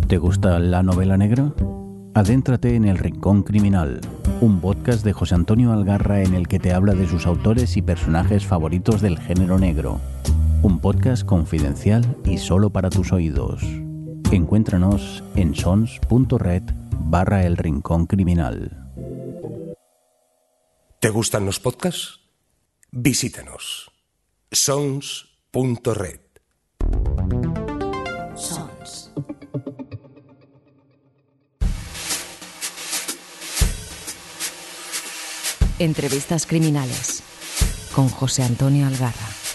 ¿Te gusta la novela negra? Adéntrate en El Rincón Criminal, un podcast de José Antonio Algarra en el que te habla de sus autores y personajes favoritos del género negro. Un podcast confidencial y solo para tus oídos. Encuéntranos en sons.red/El Rincón Criminal. ¿Te gustan los podcasts? Visítanos. sons.red. Sons. Entrevistas criminales con José Antonio Algarra.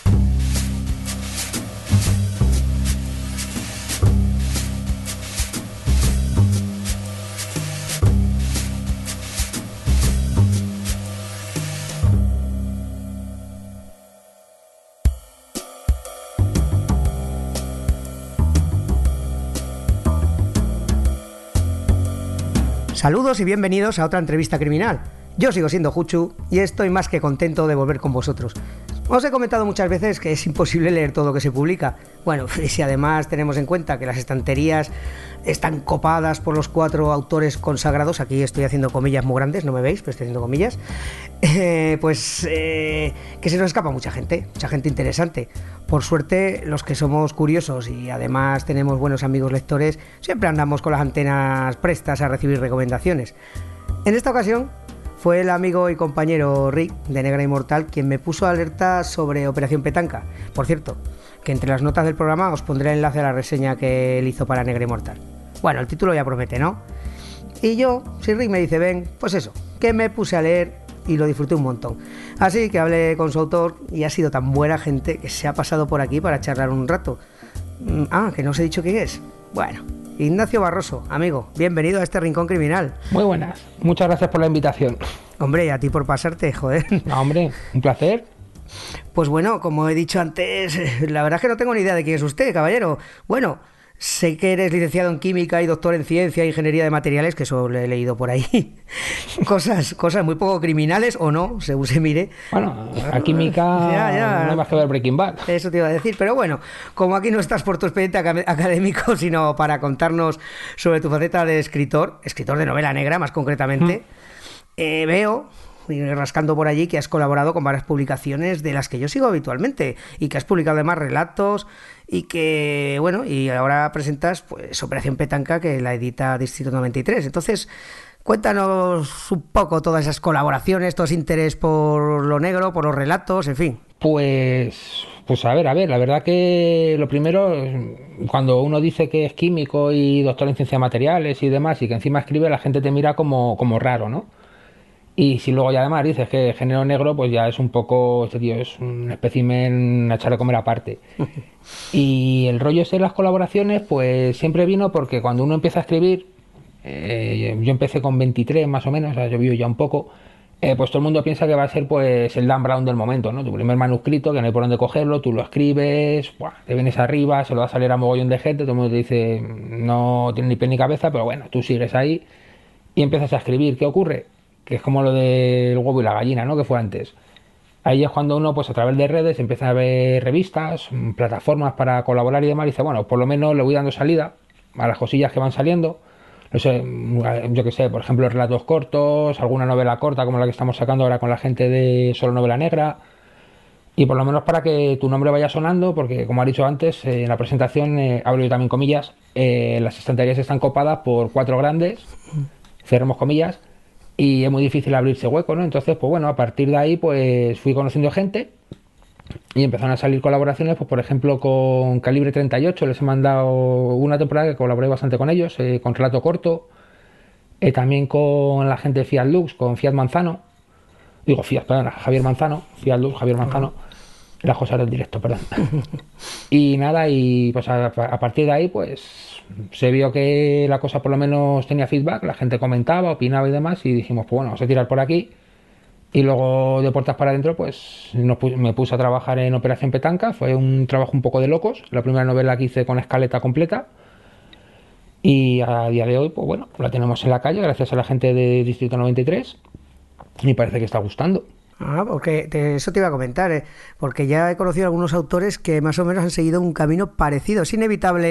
Saludos y bienvenidos a otra entrevista criminal. Yo sigo siendo Juchu y estoy más que contento de volver con vosotros. Os he comentado muchas veces que es imposible leer todo lo que se publica. Bueno, y si además tenemos en cuenta que las estanterías están copadas por los 4 autores consagrados, aquí estoy haciendo comillas muy grandes, no me veis, pero estoy haciendo comillas, que se nos escapa mucha gente interesante. Por suerte, los que somos curiosos y además tenemos buenos amigos lectores, siempre andamos con las antenas prestas a recibir recomendaciones. En esta ocasión, fue el amigo y compañero Rick, de Negra Inmortal, quien me puso alerta sobre Operación Petanca. Por cierto, que entre las notas del programa os pondré el enlace a la reseña que él hizo para Negra Inmortal. Bueno, el título ya promete, ¿no? Y yo, si Rick me dice ven, pues eso, que me puse a leer y lo disfruté un montón. Así que hablé con su autor y ha sido tan buena gente que se ha pasado por aquí para charlar un rato. Que no os he dicho quién es. Bueno, Ignacio Barroso, amigo, bienvenido a este Rincón Criminal. Muy buenas, muchas gracias por la invitación. Hombre, y a ti por pasarte, joder. No, hombre, un placer. Pues bueno, como he dicho antes, la verdad es que no tengo ni idea de quién es usted, caballero. Bueno, sé que eres licenciado en Química y doctor en Ciencia e Ingeniería de Materiales, que eso lo he leído por ahí. Cosas muy poco criminales, o no, según se mire. Bueno, la química no hay más que ver Breaking Bad. Eso te iba a decir, pero bueno, como aquí no estás por tu expediente académico, sino para contarnos sobre tu faceta de escritor de novela negra más concretamente, veo, rascando por allí, que has colaborado con varias publicaciones de las que yo sigo habitualmente y que has publicado además relatos y que, bueno, y ahora presentas pues Operación Petanca, que la edita Distrito 93. Entonces, cuéntanos un poco todas esas colaboraciones, todo ese interés por lo negro, por los relatos, en fin. Pues a ver, la verdad que lo primero, cuando uno dice que es químico y doctor en ciencias materiales y demás, y que encima escribe, la gente te mira como raro, ¿no? Y si luego ya además dices que género negro, pues ya es un poco, este tío es un espécimen a echar de comer aparte. Y el rollo ese de las colaboraciones, pues siempre vino porque cuando uno empieza a escribir, yo empecé con 23 más o menos, o sea, yo vivo ya un poco, pues todo el mundo piensa que va a ser pues el Dan Brown del momento, ¿no? Tu primer manuscrito, que no hay por dónde cogerlo, tú lo escribes, te vienes arriba, se lo das a leer a mogollón de gente, todo el mundo te dice no tiene ni pie ni cabeza, pero bueno, tú sigues ahí y empiezas a escribir. ¿Qué ocurre? Que es como lo del huevo y la gallina, ¿no? Que fue antes. Ahí es cuando uno, pues a través de redes, empieza a ver revistas, plataformas para colaborar y demás, y dice, bueno, por lo menos le voy dando salida a las cosillas que van saliendo. No sé, yo qué sé, por ejemplo, relatos cortos, alguna novela corta como la que estamos sacando ahora con la gente de Solo Novela Negra, y por lo menos para que tu nombre vaya sonando, porque como ha dicho antes, en la presentación, hablo yo también comillas, las estanterías están copadas por 4 grandes, cerremos comillas, y es muy difícil abrirse hueco, ¿no? Entonces, pues bueno, a partir de ahí, pues fui conociendo gente y empezaron a salir colaboraciones, pues por ejemplo con Calibre 38, les he mandado una temporada que colaboré bastante con ellos, con relato corto, también con la gente de Fiat Lux, con Javier Manzano, Fiat Lux, Javier Manzano, las cosas del directo, perdón. Y nada, y pues a partir de ahí, pues se vio que la cosa por lo menos tenía feedback, la gente comentaba, opinaba y demás, y dijimos, pues bueno, vamos a tirar por aquí. Y luego de puertas para adentro, pues me puse a trabajar en Operación Petanca. Fue un trabajo un poco de locos, la primera novela que hice con escaleta completa. Y a día de hoy, pues bueno, la tenemos en la calle gracias a la gente de Distrito 93 y parece que está gustando. Porque eso te iba a comentar, porque ya he conocido algunos autores que más o menos han seguido un camino parecido. Es inevitable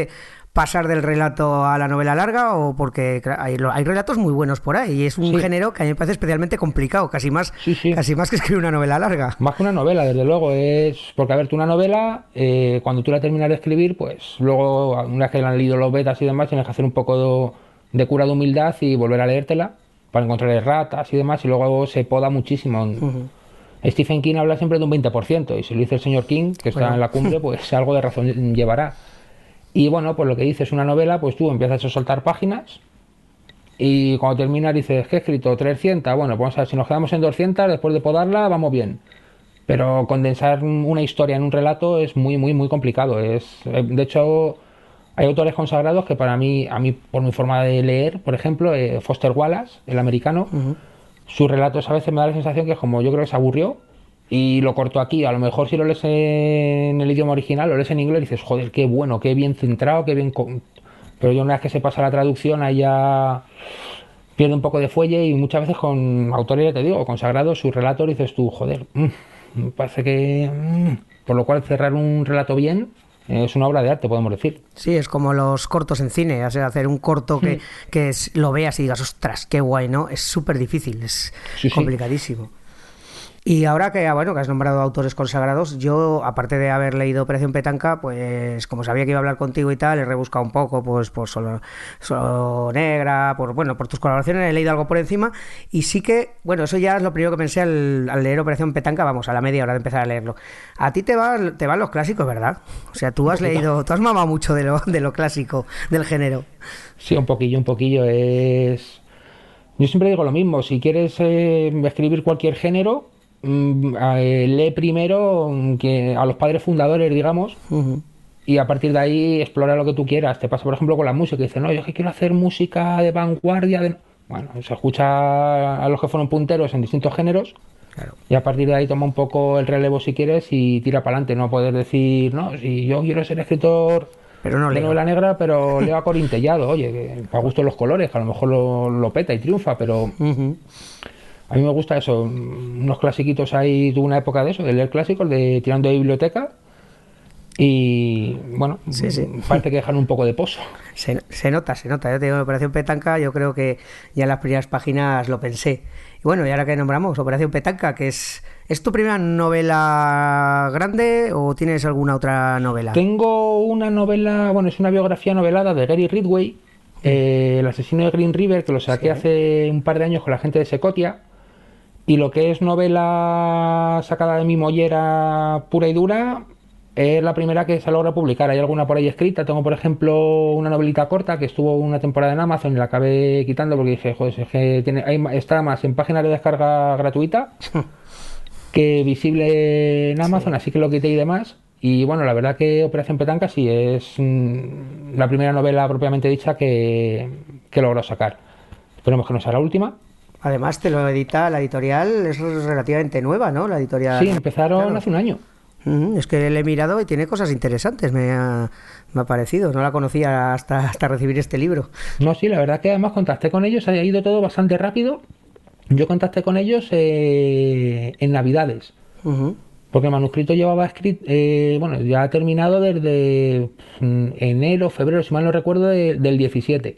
pasar del relato a la novela larga o porque hay relatos muy buenos por ahí y es un género que a mí me parece especialmente complicado, casi más que escribir una novela larga. Más que una novela, desde luego, es porque, a ver, tú una novela, cuando tú la terminas de escribir, pues luego, una vez que la han leído los betas y demás, tienes que hacer un poco de cura de humildad y volver a leértela para encontrar erratas y demás, y luego se poda muchísimo. Stephen King habla siempre de un 20%, y si lo dice el señor King, que está en la cumbre, pues algo de razón llevará. Y bueno, pues lo que dices, una novela, pues tú empiezas a soltar páginas y cuando terminas dices que he escrito 300, bueno, pues vamos a ver, si nos quedamos en 200, después de podarla, vamos bien. Pero condensar una historia en un relato es muy, muy, muy complicado. De hecho, hay autores consagrados que para mí, por mi forma de leer, por ejemplo, Foster Wallace, el americano, sus relatos a veces me da la sensación que es como, yo creo que se aburrió y lo corto aquí. A lo mejor si lo lees en el idioma original, lo lees en inglés y dices, joder, qué bueno, qué bien centrado, qué bien... Pero yo una vez que se pasa la traducción, ahí ya pierde un poco de fuelle y muchas veces con autores, ya te digo, consagrados, sus relatos, dices tú, joder, me parece que... Por lo cual cerrar un relato bien es una obra de arte, podemos decir. Sí, es como los cortos en cine, o sea, hacer un corto que lo veas y digas, ostras, qué guay, ¿no? Es súper difícil, es complicadísimo. Y ahora que has nombrado autores consagrados, yo, aparte de haber leído Operación Petanca, pues como sabía que iba a hablar contigo y tal, he rebuscado un poco, pues por Solo Negra, por tus colaboraciones, he leído algo por encima, y sí que, bueno, eso ya es lo primero que pensé al leer Operación Petanca, vamos, a la media hora de empezar a leerlo. A ti te van los clásicos, ¿verdad? O sea, tú has mamado mucho de lo clásico, del género. Sí, un poquillo, Yo siempre digo lo mismo, si quieres escribir cualquier género, lee primero a los padres fundadores, digamos, y a partir de ahí explora lo que tú quieras. Te pasa, por ejemplo, con la música, y dices, no, yo es que quiero hacer música de vanguardia. Bueno, se escucha a los que fueron punteros en distintos géneros, claro, y a partir de ahí toma un poco el relevo si quieres y tira para adelante. No puedes decir, no, si yo quiero ser escritor de novela negra, pero leo a Corintellado, oye, que para gusto los colores, que a lo mejor lo peta y triunfa, pero... A mí me gusta eso, unos clasiquitos ahí, tuve una época de eso, de leer clásicos, de tirando de biblioteca y bueno, parece que dejan un poco de pozo. Se nota, yo te digo, Operación Petanca, yo creo que ya en las primeras páginas lo pensé. Y bueno, y ahora que nombramos Operación Petanca, que ¿es tu primera novela grande o tienes alguna otra novela? Tengo una novela, es una biografía novelada de Gary Ridgway, el asesino de Green River, que lo saqué hace un par de años con la gente de Secotia. Y lo que es novela sacada de mi mollera pura y dura es la primera que se logra publicar. Hay alguna por ahí escrita. Tengo, por ejemplo, una novelita corta que estuvo una temporada en Amazon y la acabé quitando porque dije, joder, es que está más en páginas de descarga gratuita que visible en Amazon, así que lo quité y demás. Y bueno, la verdad que Operación Petanca sí es la primera novela propiamente dicha que logró sacar. Esperemos que no sea la última. Además te lo edita la editorial, es relativamente nueva, ¿no? La editorial. Sí, empezaron hace un año. Es que le he mirado y tiene cosas interesantes, me ha parecido. No la conocía hasta recibir este libro. No, sí, la verdad que además contacté con ellos, ha ido todo bastante rápido. Yo contacté con ellos en Navidades. Porque el manuscrito llevaba escrito, ya terminado desde enero, febrero, si mal no recuerdo, del 17.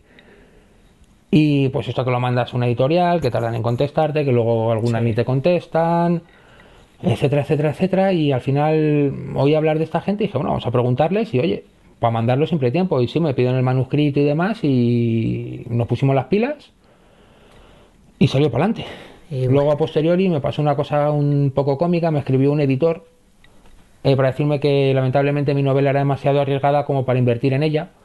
Y pues esto que lo mandas a una editorial, que tardan en contestarte, que luego algunas ni te contestan, etcétera, etcétera, etcétera. Y al final oí hablar de esta gente y dije, bueno, vamos a preguntarles y oye, para mandarlo siempre hay tiempo. Y sí, me pidieron el manuscrito y demás y nos pusimos las pilas y salió para adelante. Y luego a posteriori me pasó una cosa un poco cómica, me escribió un editor para decirme que lamentablemente mi novela era demasiado arriesgada como para invertir en ella.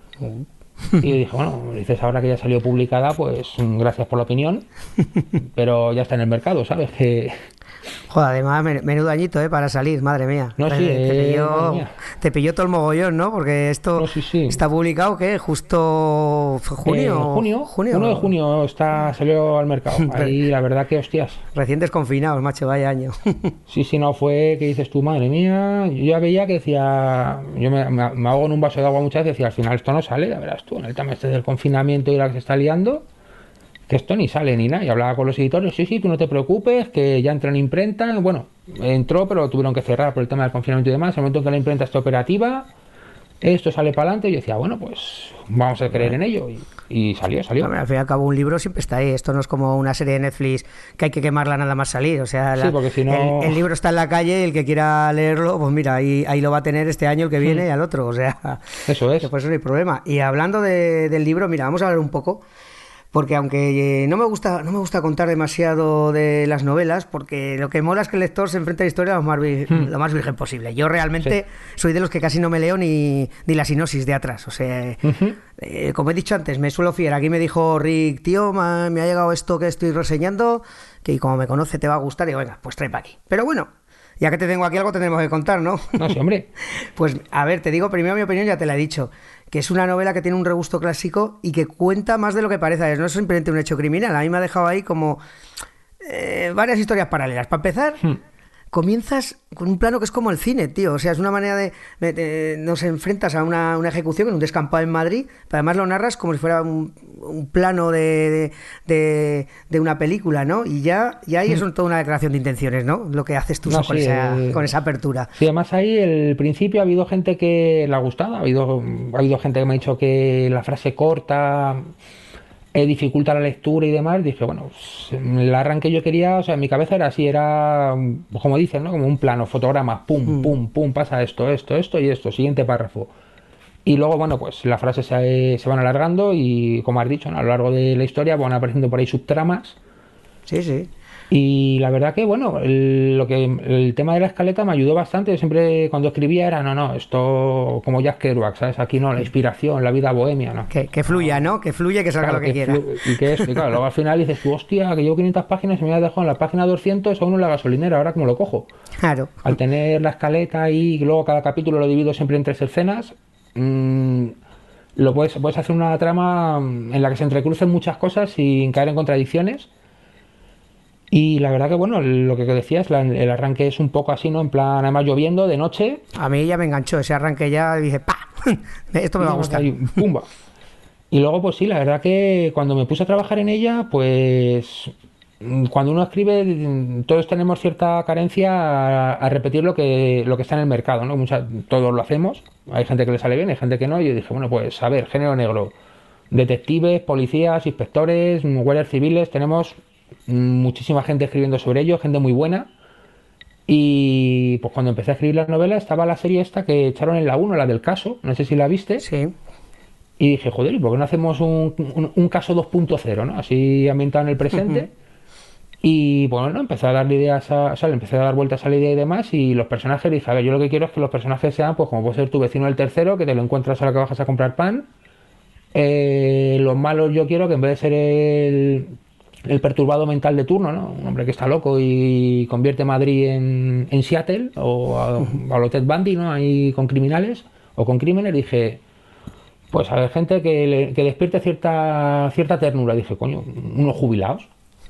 Y yo dije, bueno, dices ahora que ya salió publicada, pues gracias por la opinión, pero ya está en el mercado, ¿sabes? Que... Joder, además, menudo añito, para salir, madre mía. No, sí, te pilló todo el mogollón, ¿no? Porque esto está publicado, ¿qué? Justo junio. 1 de junio salió al mercado. Ahí la verdad que hostias. Recién desconfinados, macho, vaya año. Sí, no, fue que dices tú, madre mía. Yo ya veía que decía, yo me ahogo en un vaso de agua muchas veces, decía, al final esto no sale, la verás tú, en el tema este del confinamiento y la que se está liando, que esto ni sale ni nada. Y hablaba con los editores, sí, tú no te preocupes, que ya entró en imprenta. Bueno, entró, pero tuvieron que cerrar por el tema del confinamiento y demás. En el momento en que la imprenta esté operativa, esto sale para adelante, y yo decía, bueno, pues vamos a creer en ello, y salió. Hombre, al fin y al cabo un libro siempre está ahí, esto no es como una serie de Netflix que hay que quemarla nada más salir, o sea, Sí, porque si no... el libro está en la calle y el que quiera leerlo, pues mira, ahí lo va a tener este año, el que viene y al otro, o sea, Eso es. que por eso no hay problema. Y hablando del libro, mira, vamos a hablar un poco, porque aunque no me gusta contar demasiado de las novelas, porque lo que mola es que el lector se enfrenta a la historia lo más virgen posible. Yo realmente soy de los que casi no me leo ni la sinopsis de atrás. O sea, como he dicho antes, me suelo fiar. Aquí me dijo Rick, tío, me ha llegado esto que estoy reseñando, que como me conoce te va a gustar. Y digo, venga, pues trae para aquí. Pero bueno, ya que te tengo aquí algo tendremos que contar, ¿no? No, sí, hombre. Pues a ver, te digo primero mi opinión, ya te la he dicho, que es una novela que tiene un regusto clásico y que cuenta más de lo que parece. No es simplemente un hecho criminal, a mí me ha dejado ahí como varias historias paralelas. Para empezar, comienzas con un plano que es como el cine, tío. O sea, es una manera nos enfrentas a una ejecución en un descampado en Madrid, pero además lo narras como si fuera un plano de una película, ¿no? Y ya ahí es toda una declaración de intenciones, ¿no? Lo que haces tú con esa apertura. Sí, además ahí el principio ha habido gente que le ha gustado, ha habido gente que me ha dicho que la frase corta dificulta la lectura y demás. Dije, bueno, pues, el arranque yo quería, o sea, en mi cabeza era así, era como dicen, ¿no? Como un plano, fotogramas, pum, pum, pum, pasa esto y esto, siguiente párrafo. Y luego, bueno, pues las frases se van alargando y, como has dicho, ¿no? A lo largo de la historia van apareciendo por ahí subtramas. Sí. Y la verdad que, bueno, el tema de la escaleta me ayudó bastante. Yo siempre, cuando escribía, era, no, esto como Jack Kerouac, ¿sabes? Aquí no, la inspiración, la vida bohemia, ¿no? Que fluya, ¿no? Que fluya, que salga claro, lo que quiera. Y claro, luego al final dices tú, hostia, que llevo 500 páginas y me había dejado en la página 200 a uno en la gasolinera, ahora como lo cojo. Claro. Al tener la escaleta y luego cada capítulo lo divido siempre en 3 escenas, puedes hacer una trama en la que se entrecrucen muchas cosas sin caer en contradicciones. Y la verdad que, bueno, lo que decías, el arranque es un poco así, ¿no? En plan, además lloviendo de noche. A mí ya me enganchó ese arranque, ya dije, ¡pa! Esto me va a gustar. Ahí, ¡pumba! Y luego, pues sí, la verdad que cuando me puse a trabajar en ella, pues cuando uno escribe, todos tenemos cierta carencia a repetir lo que está en el mercado, ¿no? Todos lo hacemos, hay gente que le sale bien, hay gente que no. Y yo dije, bueno, pues a ver, género negro, detectives, policías, inspectores, guardias civiles, tenemos muchísima gente escribiendo sobre ello, gente muy buena. Y pues cuando empecé a escribir la novela estaba la serie esta que echaron en la 1, la del caso, no sé si la viste. Sí. Y dije, joder, ¿y por qué no hacemos un caso 2.0, ¿no? Así ambientado en el presente. Y bueno, empecé a darle ideas le empecé a dar vueltas a la idea y demás. Y los personajes, dije, a ver, yo lo que quiero es que los personajes sean, pues como puede ser tu vecino del tercero, que te lo encuentras a la que bajas a comprar pan. Los malos yo quiero que en vez de ser el perturbado mental de turno, ¿no? Un hombre que está loco y convierte Madrid en Seattle, o a lo Ted Bundy, ¿no? Ahí con criminales o con crímenes. Dije, pues a ver, gente que despierte cierta ternura. Dije, coño, unos jubilados.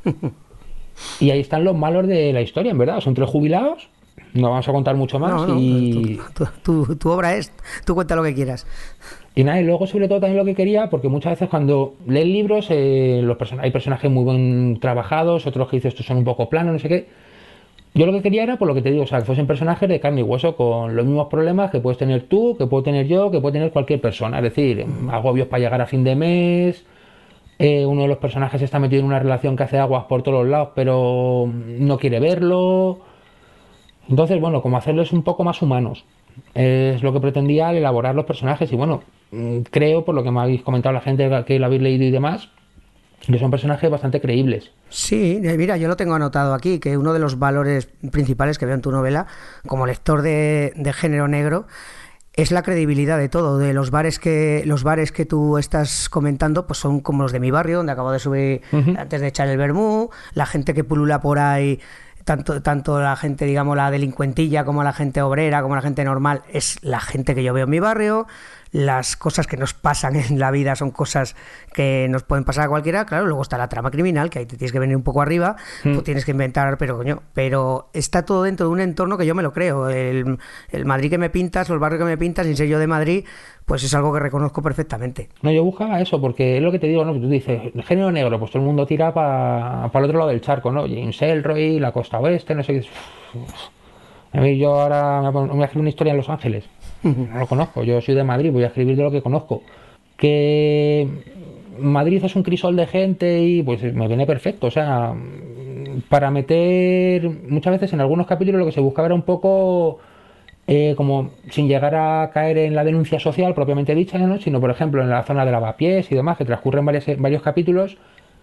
Y ahí están los malos de la historia, en verdad. Son 3 jubilados, no vamos a contar mucho más. No, tu obra es, tú cuenta lo que quieras. Y nada, y luego sobre todo también lo que quería, porque muchas veces cuando lees libros, hay personajes muy bien trabajados, otros que dices estos son un poco planos, no sé qué. Yo lo que quería era, por lo que te digo, o sea, que fuesen personajes de carne y hueso, con los mismos problemas que puedes tener tú, que puedo tener yo, que puede tener cualquier persona. Es decir, agobios para llegar a fin de mes. Uno de los personajes está metido en una relación que hace aguas por todos los lados, pero no quiere verlo. Entonces, bueno, como hacerlos un poco más humanos. Es lo que pretendía al elaborar los personajes. Y bueno, creo, por lo que me habéis comentado la gente que lo habéis leído y demás, que son personajes bastante creíbles. Sí, mira, yo lo tengo anotado aquí, que uno de los valores principales que veo en tu novela, como lector de género negro, es la credibilidad de todo. De los bares que tú estás comentando, pues son como los de mi barrio, donde acabo de subir antes de echar el vermú, la gente que pulula por ahí, tanto la gente, digamos, la delincuentilla, como la gente obrera, como la gente normal, es la gente que yo veo en mi barrio. Las cosas que nos pasan en la vida son cosas que nos pueden pasar a cualquiera. Claro, luego está la trama criminal, que ahí te tienes que venir un poco arriba, tú tienes que inventar, pero está todo dentro de un entorno que yo me lo creo. El Madrid que me pintas, o el barrio que me pintas, sin ser yo de Madrid, pues es algo que reconozco perfectamente. No, yo buscaba eso, porque es lo que te digo, ¿no? Que tú dices, el género negro, pues todo el mundo tira para el otro lado del charco, ¿no? James Ellroy, la costa oeste, no sé qué. A mí yo ahora me voy a hacer una historia en Los Ángeles. no lo conozco. Yo soy de Madrid, voy a escribir de lo que conozco. Que Madrid es un crisol de gente y pues me viene perfecto. O sea, para meter muchas veces en algunos capítulos lo que se buscaba era un poco como sin llegar a caer en la denuncia social propiamente dicha, ¿no? Sino por ejemplo en la zona de lavapiés y demás, que transcurren varios capítulos,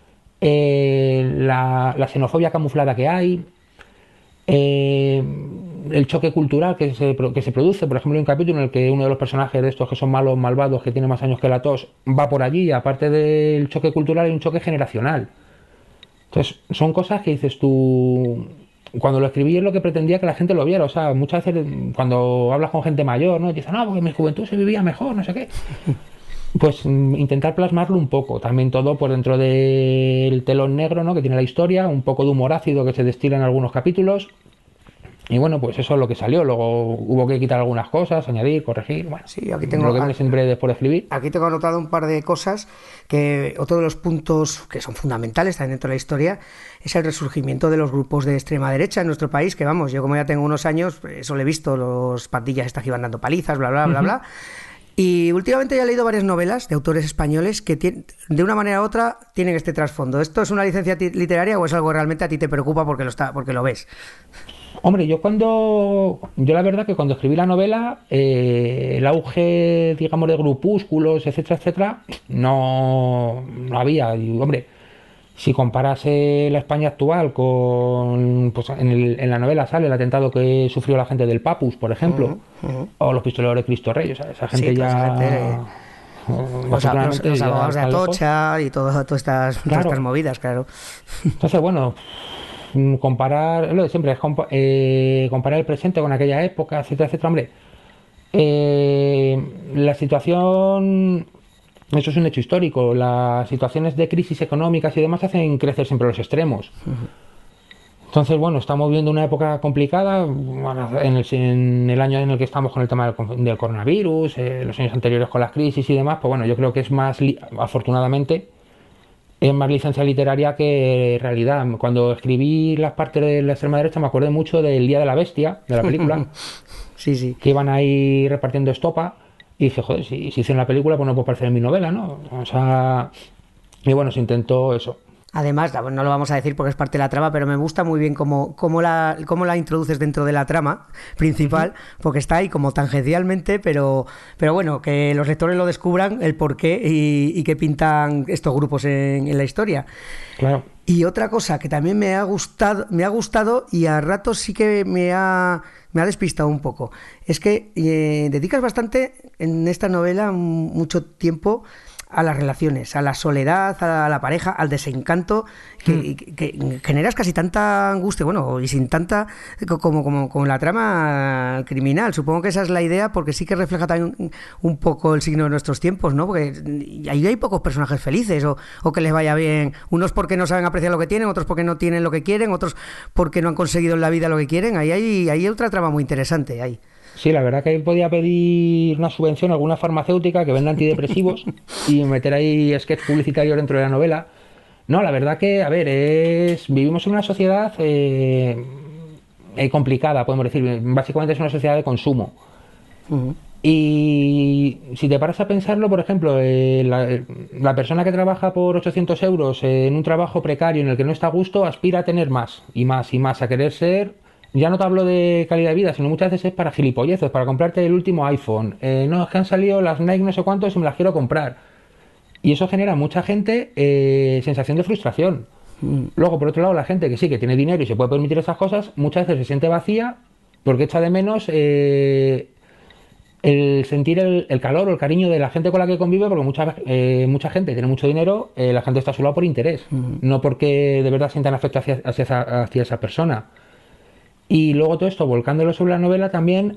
la xenofobia camuflada que hay, el choque cultural que se produce. Por ejemplo, hay un capítulo en el que uno de los personajes de estos que son malos, malvados, que tiene más años que la tos, va por allí, y aparte del choque cultural hay un choque generacional. Entonces, son cosas que dices tú. Cuando lo escribí es lo que pretendía que la gente lo viera. O sea, muchas veces cuando hablas con gente mayor, ¿no? Y dicen, no, porque en mi juventud se vivía mejor, no sé qué. Pues intentar plasmarlo un poco. También todo por dentro del telón negro, ¿no? Que tiene la historia, un poco de humor ácido que se destila en algunos capítulos. Y bueno, pues eso es lo que salió. Luego hubo que quitar algunas cosas, añadir, corregir. Bueno, sí, aquí tengo, lo que viene siempre después de escribir. Aquí tengo anotado un par de cosas que otro de los puntos que son fundamentales también dentro de la historia es el resurgimiento de los grupos de extrema derecha en nuestro país, que vamos, yo como ya tengo unos años, eso lo he visto, los pandillas estas que iban dando palizas, bla, bla, bla, bla. Y últimamente ya he leído varias novelas de autores españoles que de una manera u otra tienen este trasfondo. ¿Esto es una licencia literaria o es algo que realmente a ti te preocupa porque lo ves? Hombre, yo la verdad que cuando escribí la novela, el auge, digamos, de grupúsculos, etcétera, etcétera, no había. Y, hombre, si comparas la España actual con, pues en la novela sale el atentado que sufrió la gente del Papus, por ejemplo, o los pistoleros de Cristo Rey, o sea, esa gente sí, los abogados de Atocha y todas estas movidas, claro. Entonces, bueno, comparar, lo de siempre es comparar el presente con aquella época, etcétera, etcétera. Hombre, la situación, eso es un hecho histórico, las situaciones de crisis económicas y demás hacen crecer siempre los extremos. Entonces, bueno, estamos viviendo una época complicada, en el año en el que estamos con el tema del coronavirus, los años anteriores con las crisis y demás, pues bueno, yo creo que es más, afortunadamente, es más licencia literaria que realidad. Cuando escribí las partes de la extrema derecha me acordé mucho del Día de la Bestia, de la película, sí. Que iban ahí repartiendo estopa, y dije, joder, si hicieron la película, pues no puede parecer en mi novela, ¿no? O sea, y bueno, se intentó eso. Además, no lo vamos a decir porque es parte de la trama, pero me gusta muy bien cómo la introduces dentro de la trama principal, porque está ahí como tangencialmente, pero bueno, que los lectores lo descubran el porqué y qué pintan estos grupos en la historia. Claro. Y otra cosa que también me ha gustado y a ratos sí que me ha despistado un poco, es que dedicas bastante en esta novela mucho tiempo a las relaciones, a la soledad, a la pareja, al desencanto, que generas casi tanta angustia, bueno, y sin tanta como la trama criminal. Supongo que esa es la idea, porque sí que refleja también un poco el signo de nuestros tiempos, ¿no? Porque ahí hay pocos personajes felices o que les vaya bien, unos porque no saben apreciar lo que tienen, otros porque no tienen lo que quieren, otros porque no han conseguido en la vida lo que quieren. Ahí hay otra trama muy interesante ahí. Sí, la verdad que él podía pedir una subvención a alguna farmacéutica que venda antidepresivos y meter ahí sketch publicitario dentro de la novela. No, la verdad que, a ver, vivimos en una sociedad complicada, podemos decir. Básicamente es una sociedad de consumo. Y si te paras a pensarlo, por ejemplo, la persona que trabaja por 800 euros en un trabajo precario en el que no está a gusto, aspira a tener más y más y más, a querer ser. Ya no te hablo de calidad de vida, sino muchas veces es para gilipolleces, para comprarte el último iPhone. No, es que han salido las Nike no sé cuántos y me las quiero comprar. Y eso genera mucha gente sensación de frustración. Luego, por otro lado, la gente que sí, que tiene dinero y se puede permitir esas cosas, muchas veces se siente vacía porque echa de menos el sentir el calor o el cariño de la gente con la que convive, porque mucha gente tiene mucho dinero, la gente está a su lado por interés, no porque de verdad sientan afecto hacia esa persona. Y luego todo esto, volcándolo sobre la novela también,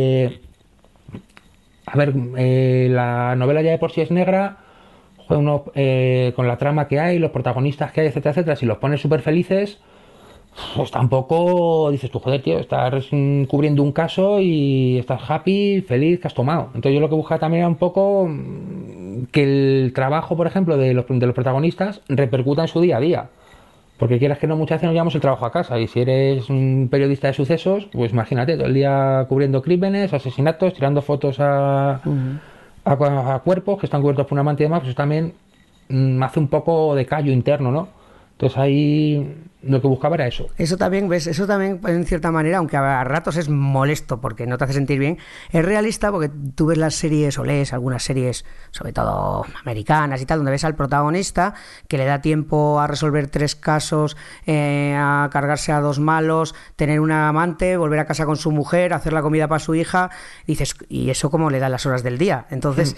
la novela ya de por sí es negra, con la trama que hay, los protagonistas que hay, etcétera, etcétera. Si los pones súper felices, pues tampoco dices tú, joder, tío, estás cubriendo un caso y estás happy, feliz, que has tomado. Entonces yo lo que buscaba también era un poco que el trabajo, por ejemplo, de los protagonistas repercuta en su día a día. Porque quieras que no, muchas veces nos llevamos el trabajo a casa. Y si eres un periodista de sucesos, pues imagínate, todo el día cubriendo crímenes, asesinatos, tirando fotos a cuerpos que están cubiertos por una manta y demás, pues también hace un poco de callo interno, ¿no? Entonces ahí lo que buscaba era eso. Eso también, ¿ves? Eso también, en cierta manera, aunque a ratos es molesto porque no te hace sentir bien, es realista porque tú ves las series o lees algunas series, sobre todo americanas y tal, donde ves al protagonista que le da tiempo a resolver 3 casos, a cargarse a 2 malos, tener una amante, volver a casa con su mujer, hacer la comida para su hija. Dices, ¿y eso cómo le da las horas del día? Entonces,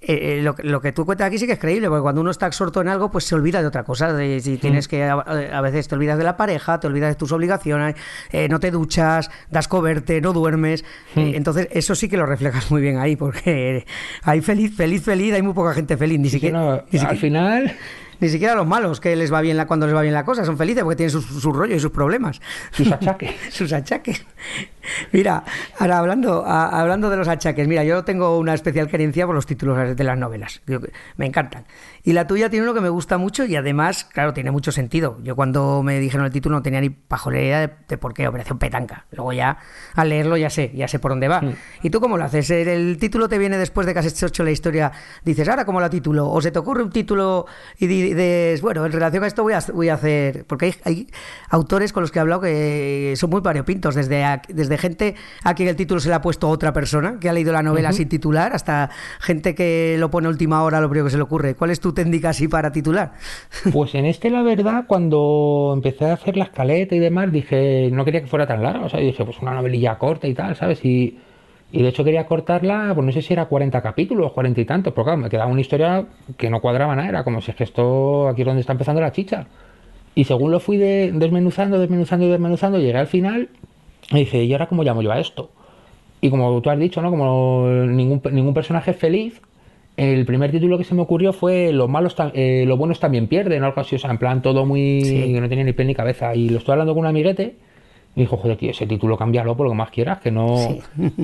lo que tú cuentas aquí sí que es creíble, porque cuando uno está absorto en algo, pues se olvida de otra cosa. Si tienes que, a veces te olvidas de la pareja, te olvidas de tus obligaciones, no te duchas, das coberte, no duermes. Entonces, eso sí que lo reflejas muy bien ahí, porque hay feliz, hay muy poca gente feliz, ni siquiera. Al final. Ni siquiera los malos, que les va bien cuando les va bien la cosa, son felices porque tienen su rollo y sus problemas. Sus achaques. Sus achaques. Mira, ahora hablando de los achaques, mira, yo tengo una especial querencia por los títulos de las novelas. Me encantan. Y la tuya tiene uno que me gusta mucho y además, claro, tiene mucho sentido. Yo cuando me dijeron el título no tenía ni pajolera de por qué, Operación Petanca. Luego ya, al leerlo ya sé por dónde va. ¿Y tú cómo lo haces? ¿El título te viene después de que has hecho la historia? Dices, ¿ahora cómo la titulo? ¿O se te ocurre un título y dices, bueno, en relación a esto voy a hacer? Porque hay autores con los que he hablado que son muy variopintos, desde gente a quien el título se le ha puesto otra persona, que ha leído la novela sin titular, hasta gente que lo pone a última hora lo primero que se le ocurre. ¿Cuál es tu técnica así para titular? Pues en la verdad, cuando empecé a hacer la escaleta y demás, dije, no quería que fuera tan larga, o sea, dije, pues una novelilla corta y tal, ¿sabes? Y de hecho quería cortarla, pues no sé si era 40 capítulos, 40 y tantos, pero claro, me quedaba una historia que no cuadraba nada, era como si es que esto, aquí es donde está empezando la chicha. Y según lo fui desmenuzando, llegué al final y dije, ¿y ahora cómo llamo yo a esto? Y como tú has dicho, ¿no? Como ningún personaje es feliz, el primer título que se me ocurrió fue Los buenos también pierden, o algo así, o sea, en plan todo muy... Sí. que no tenía ni pie ni cabeza. Y lo estoy hablando con un amiguete y dijo, joder, tío, ese título cámbialo por lo que más quieras, que no... Sí.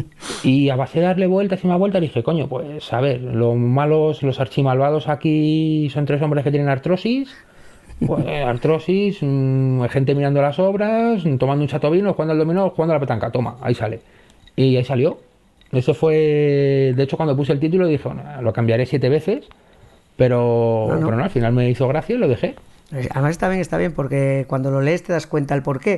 Y a base de darle vueltas y más vueltas dije, coño, pues a ver, los archimalvados aquí son 3 hombres que tienen artrosis. Pues artrosis, gente mirando las obras, tomando un chato vino, jugando al dominó, jugando a la petanca, toma, ahí sale. Y ahí salió. Eso fue, de hecho, cuando puse el título dije, bueno, lo cambiaré 7 veces, pero no, al final me hizo gracia y lo dejé. Además está bien porque cuando lo lees te das cuenta el porqué.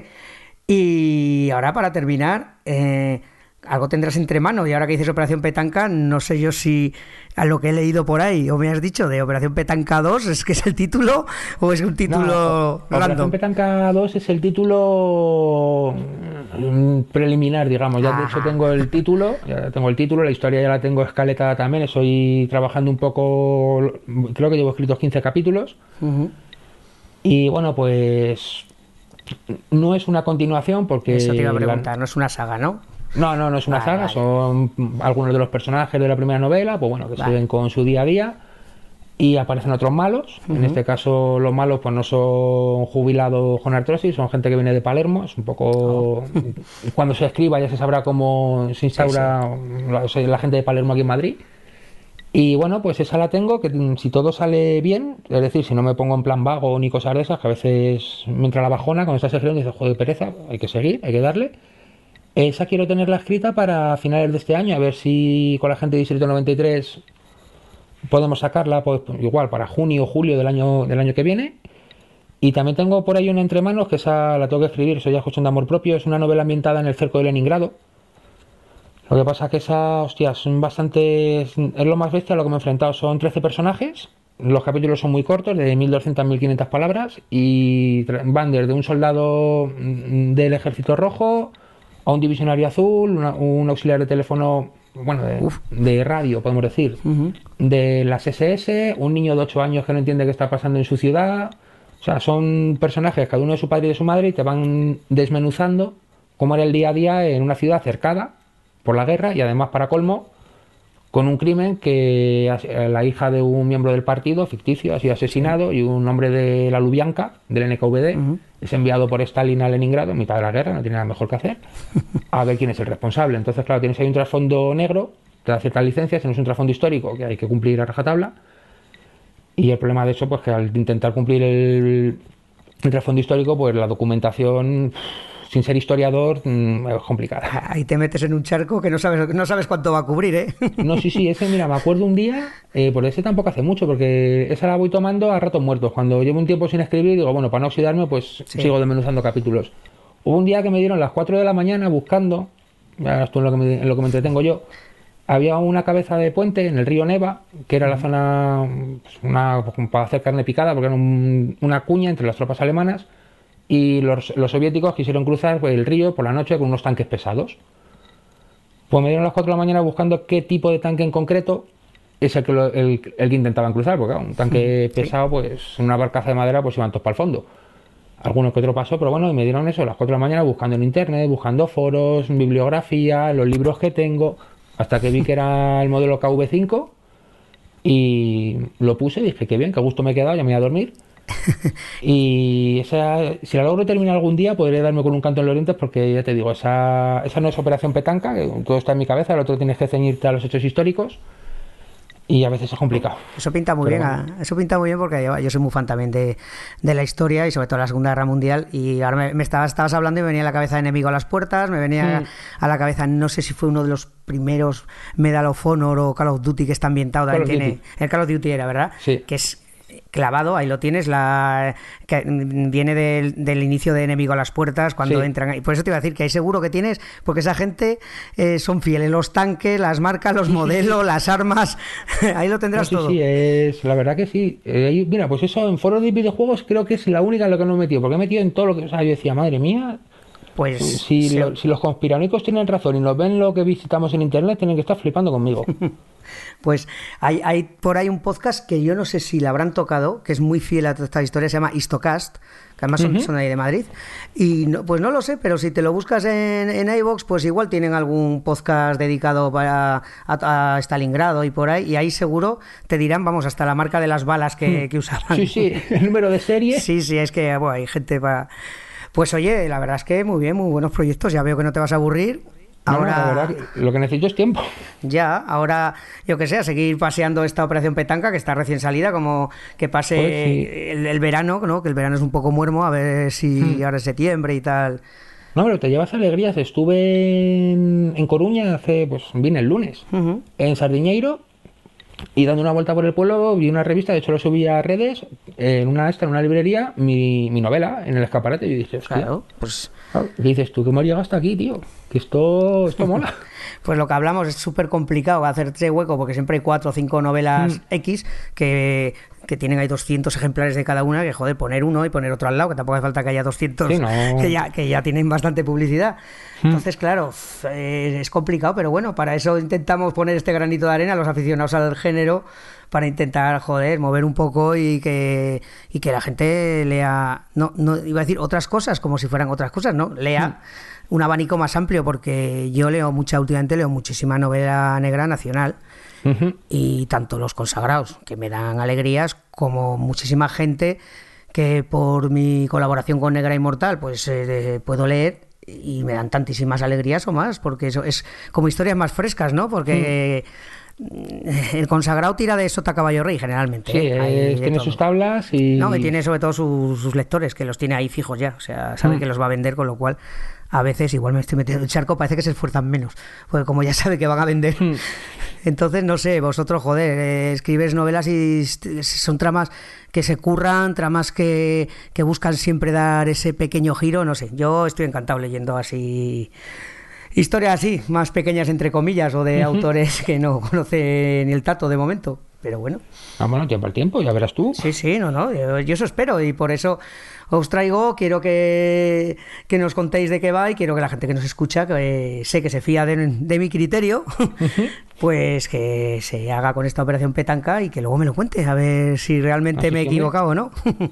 Y ahora para terminar, algo tendrás entre manos, y ahora que dices Operación Petanca, no sé yo si a lo que he leído por ahí o me has dicho de Operación Petanca 2 es que es el título o es un título random. Operación Petanca 2 es el título preliminar, digamos. Ya de hecho tengo el título, la historia ya la tengo escaletada también, estoy trabajando un poco, creo que llevo escritos 15 capítulos. Y bueno, pues no es una continuación porque... Eso te iba a preguntar, no es una saga, ¿no? No es una saga, vale. Son algunos de los personajes de la primera novela, pues bueno, que siguen con su día a día y aparecen otros malos. En este caso los malos pues no son jubilados con artrosis, son gente que viene de Palermo, es un poco... Cuando se escriba ya se sabrá cómo se instaura la gente de Palermo aquí en Madrid. Y bueno, pues esa la tengo, que si todo sale bien, es decir, si no me pongo en plan vago ni cosas de esas, que a veces me entra la bajona cuando estás escribiendo y dices, joder, pereza, hay que seguir, hay que darle. Esa quiero tenerla escrita para finales de este año, a ver si con la gente de Distrito 93 podemos sacarla, pues igual para junio o julio del año que viene. Y también tengo por ahí una entre manos, que esa la tengo que escribir, eso ya es cuestión de amor propio, es una novela ambientada en el cerco de Leningrado. Lo que pasa es que esa, hostia, son bastantes... Es lo más bestia a lo que me he enfrentado. Son 13 personajes. Los capítulos son muy cortos, de 1200 a 1500 palabras. Y van desde un soldado del Ejército Rojo a un divisionario azul, un auxiliar de teléfono, bueno, de radio, podemos decir, de las SS, un niño de 8 años que no entiende qué está pasando en su ciudad. O sea, son personajes, cada uno de su padre y de su madre, y te van desmenuzando cómo era el día a día en una ciudad cercada por la guerra y además, para colmo, con un crimen que la hija de un miembro del partido ficticio ha sido asesinado y un hombre de la Lubyanka, del NKVD, es enviado por Stalin a Leningrado en mitad de la guerra, no tiene nada mejor que hacer, a ver quién es el responsable. Entonces, claro, tienes ahí un trasfondo negro, te da ciertas licencias, no es un trasfondo histórico que hay que cumplir a rajatabla, y el problema de eso, pues que al intentar cumplir el trasfondo histórico, pues la documentación, sin ser historiador, es complicada. Ahí te metes en un charco que no sabes cuánto va a cubrir, ¿eh? No, sí, ese, mira, me acuerdo un día, por ese tampoco hace mucho, porque esa la voy tomando a ratos muertos. Cuando llevo un tiempo sin escribir, digo, bueno, para no oxidarme, pues sigo desmenuzando capítulos. Hubo un día que me dieron las 4 de la mañana buscando, ya esto es en lo que me entretengo yo, había una cabeza de puente en el río Neva, que era la zona para hacer carne picada, porque era una cuña entre las tropas alemanas, y los soviéticos quisieron cruzar el río por la noche con unos tanques pesados. Pues me dieron las 4 de la mañana buscando qué tipo de tanque en concreto es el que intentaban cruzar, porque claro, un tanque pesado, pues una barcaza de madera, pues iban todos para el fondo. Alguno que otro pasó, pero bueno, y me dieron eso a las 4 de la mañana buscando en internet, buscando foros, bibliografía, los libros que tengo, hasta que vi que era el modelo KV5 y lo puse y dije, qué bien, qué gusto me he quedado, ya me voy a dormir. Y si la logro terminar algún día, podré darme con un canto en los dientes, porque ya te digo, esa no es operación petanca, que todo está en mi cabeza, el otro tienes que ceñirte a los hechos históricos. Y a veces es complicado. Eso pinta muy bien, eso pinta muy bien, porque yo soy muy fan también de la historia y sobre todo la Segunda Guerra Mundial. Y ahora me estabas hablando y me venía a la cabeza Enemigo a las puertas, me venía a la cabeza, no sé si fue uno de los primeros Medal of Honor o Call of Duty que está ambientado, el Call of Duty era, ¿verdad? Sí. Que es clavado, ahí lo tienes, que viene del inicio de Enemigo a las puertas, cuando entran. Y por eso te iba a decir que ahí seguro que tienes, porque esa gente son fieles, los tanques, las marcas, los modelos, las armas, ahí lo tendrás todo. Sí, la verdad que sí. Mira, pues eso en foros de videojuegos creo que es la única en lo que no he metido, porque he metido en todo lo que, o sea, yo decía, madre mía, pues si los conspiranoicos tienen razón y nos ven lo que visitamos en internet, tienen que estar flipando conmigo. Pues hay por ahí un podcast que yo no sé si la habrán tocado, que es muy fiel a toda esta historia, se llama Histocast, que además son ahí de Madrid, y pues no lo sé, pero si te lo buscas en iVoox, pues igual tienen algún podcast dedicado a Stalingrado y por ahí, y ahí seguro te dirán, vamos, hasta la marca de las balas que usaban. Sí, el número de serie. Sí, es que bueno, hay gente para... Pues oye, la verdad es que muy bien, muy buenos proyectos, ya veo que no te vas a aburrir. Ahora, la verdad, lo que necesito es tiempo. Ya, ahora, yo que sé, a seguir paseando esta operación petanca, que está recién salida, como que pase el verano, ¿no? Que el verano es un poco muermo, a ver si ahora es septiembre y tal. No, pero te llevas alegrías. Estuve en Coruña vine el lunes, en Sardiñeiro, y dando una vuelta por el pueblo vi una revista, de hecho lo subí a redes, en una librería, mi novela, en el escaparate, y yo dije, claro, pues... ¿Qué dices tú? ¿Cómo has llegado hasta aquí, tío? Que esto mola. Pues lo que hablamos es súper complicado hacerse hueco, porque siempre hay 4 o 5 novelas X que tienen ahí 200 ejemplares de cada una, que joder, poner uno y poner otro al lado, que tampoco hace falta que haya 200 que ya tienen bastante publicidad. Entonces, claro, es complicado, pero bueno, para eso intentamos poner este granito de arena a los aficionados al género, para intentar, mover un poco y que la gente lea, no iba a decir otras cosas como si fueran otras cosas, no, lea un abanico más amplio, porque yo últimamente leo muchísima novela negra nacional, y tanto los consagrados, que me dan alegrías, como muchísima gente que por mi colaboración con Negra Inmortal pues puedo leer y me dan tantísimas alegrías o más, porque eso es como historias más frescas, ¿no? Porque el consagrado tira de sota caballo rey generalmente. Sí, tiene sus tablas y... No, y tiene sobre todo sus lectores, que los tiene ahí fijos ya, o sea, sabe que los va a vender, con lo cual a veces igual me estoy metiendo en el charco, parece que se esfuerzan menos, porque como ya sabe que van a vender. Entonces, no sé, vosotros, escribes novelas y son tramas que se curran, tramas que buscan siempre dar ese pequeño giro, no sé, yo estoy encantado leyendo así... Historias así, más pequeñas entre comillas, o de autores que no conocen el tato de momento, pero bueno. Bueno, tiempo al tiempo, ya verás tú. Sí, yo eso espero, y por eso os traigo, quiero que nos contéis de qué va, y quiero que la gente que nos escucha, que sé que se fía de mi criterio, pues que se haga con esta operación petanca y que luego me lo cuente, a ver si realmente me he equivocado o no.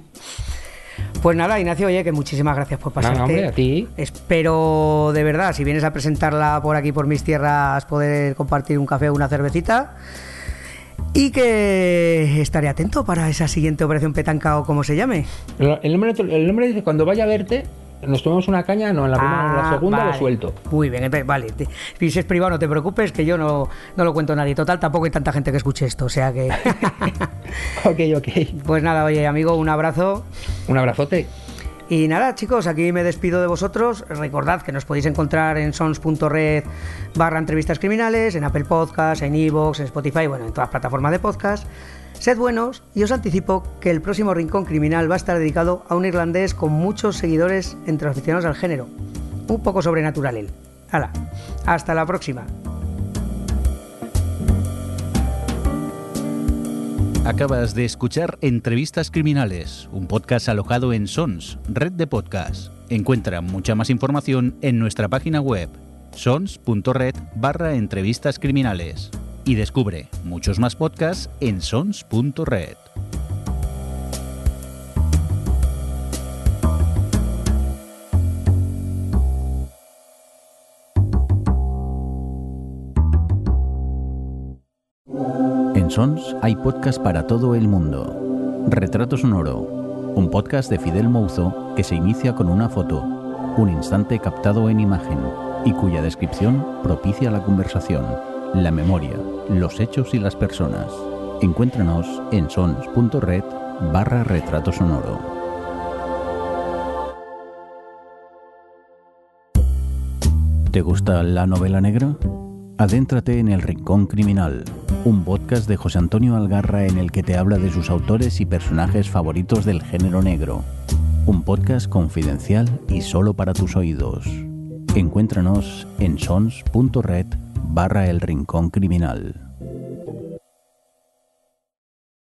Pues nada, Ignacio, oye, que muchísimas gracias por pasarte. No, hombre, a ti. Espero, de verdad, si vienes a presentarla por aquí, por mis tierras, poder compartir un café o una cervecita. Y que estaré atento para esa siguiente operación petanca, o como se llame. El nombre dice, cuando vaya a verte, nos tomamos una caña, no, en la primera, en la segunda vale. Lo suelto. Muy bien, vale. Si es privado, no te preocupes, que yo no lo cuento a nadie. Total, tampoco hay tanta gente que escuche esto, o sea que... Ok. Pues nada, oye, amigo, un abrazo. Un abrazote. Y nada, chicos, aquí me despido de vosotros. Recordad que nos podéis encontrar en sons.red/entrevistas criminales, en Apple Podcasts, en iVoox, en Spotify, bueno, en todas las plataformas de podcast. Sed buenos y os anticipo que el próximo Rincón Criminal va a estar dedicado a un irlandés con muchos seguidores entre los aficionados al género. Un poco sobrenatural él. ¡Hala! ¡Hasta la próxima! Acabas de escuchar Entrevistas Criminales, un podcast alojado en Sons, red de podcasts. Encuentra mucha más información en nuestra página web, sons.red/entrevistas criminales. Y descubre muchos más podcasts en sons.red. En Sons hay podcast para todo el mundo. Retrato Sonoro, un podcast de Fidel Mouzo que se inicia con una foto, un instante captado en imagen y cuya descripción propicia la conversación, la memoria, los hechos y las personas. Encuéntranos en sons.red/retrato sonoro. ¿Te gusta la novela negra? Adéntrate en El Rincón Criminal, un podcast de José Antonio Algarra en el que te habla de sus autores y personajes favoritos del género negro. Un podcast confidencial y solo para tus oídos. Encuéntranos en sons.red/El Rincón Criminal.